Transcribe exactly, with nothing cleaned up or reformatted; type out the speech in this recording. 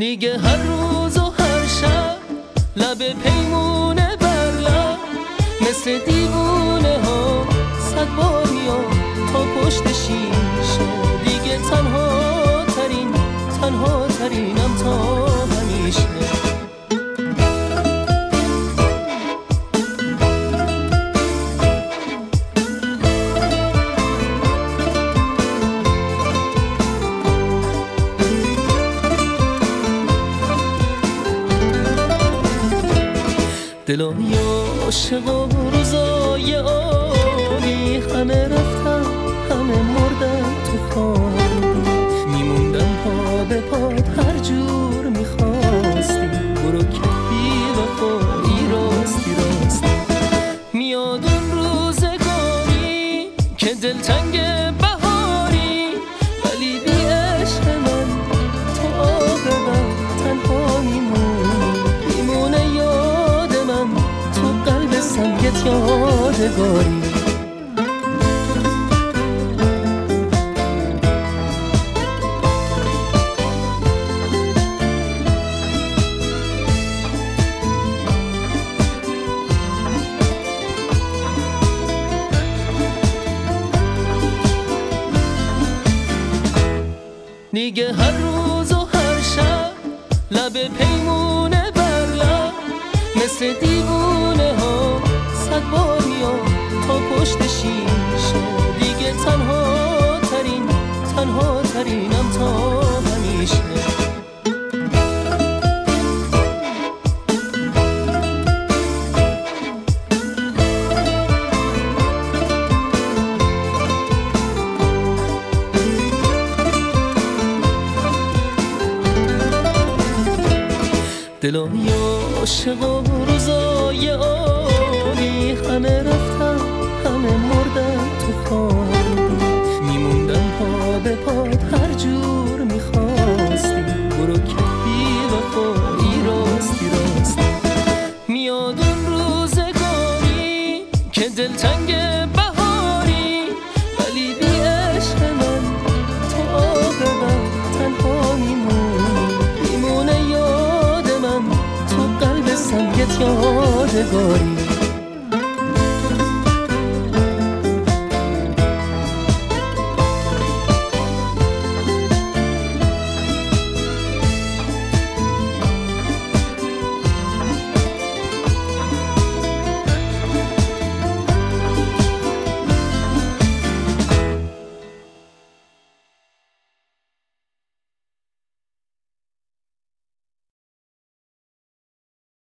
دیگه هر روز و هر شب لب پیمونه بر لب مثل دیوونه ها صد بار میام تا پشت شیشه. دیگه تنها ترین تنها ترینم تا همیشه. دلای عاشق و روزای عالی همه رفتن همه مردن تو خالی. میموندن پا به پات هر جور میخواستی. برو که بی وفایی راستی راستی. میاد اون روزگاری که دلتنگ بهاری ولی بی عشق من تو آب من تنها میمونی. میمونه یاد من تو قلب سنگت یادگاری. دیگه هر روز و هر شب لب پیمونه بر لب مثل دیوونه ها صد بار میام تا پشت شیشه. دیگه تنها ترین تنها ترینم تا همیشه. دلای عاشق و روزای عالی همه رفتن همه مردن تو خالی. میموندن پا به پات هر جور میخواستی. برو که بی وفایی راستی راستی. میاد اون روزگاری که دلتنگ بهاری ولی بی عشق من تو آب من تنها میمونی. میمونه یاد من تو قلب سنگت یادگاری.